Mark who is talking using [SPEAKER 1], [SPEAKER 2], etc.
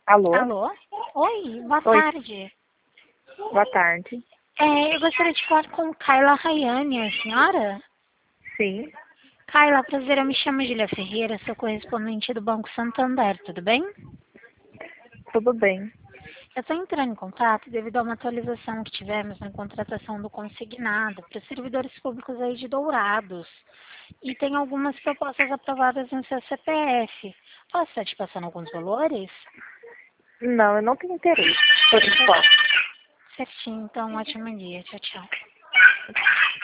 [SPEAKER 1] Alô?
[SPEAKER 2] Alô? Oi, boa
[SPEAKER 1] Oi,
[SPEAKER 2] tarde.
[SPEAKER 1] boa tarde.
[SPEAKER 2] Eu gostaria de falar com Kayla Rayane, a senhora?
[SPEAKER 1] Sim,
[SPEAKER 2] Kayla, prazer, eu me chamo Julia Ferreira, sou correspondente do Banco Santander, tudo bem?
[SPEAKER 1] tudo bem.
[SPEAKER 2] Eu estou entrando em contato devido a uma atualização que tivemos na contratação do consignado para os servidores públicos aí de Dourados. E tem algumas propostas aprovadas no seu CPF. Posso estar te passando alguns valores?
[SPEAKER 1] Não, eu não tenho interesse, por enquanto.
[SPEAKER 2] Certinho, então, um ótimo dia. Tchau, tchau.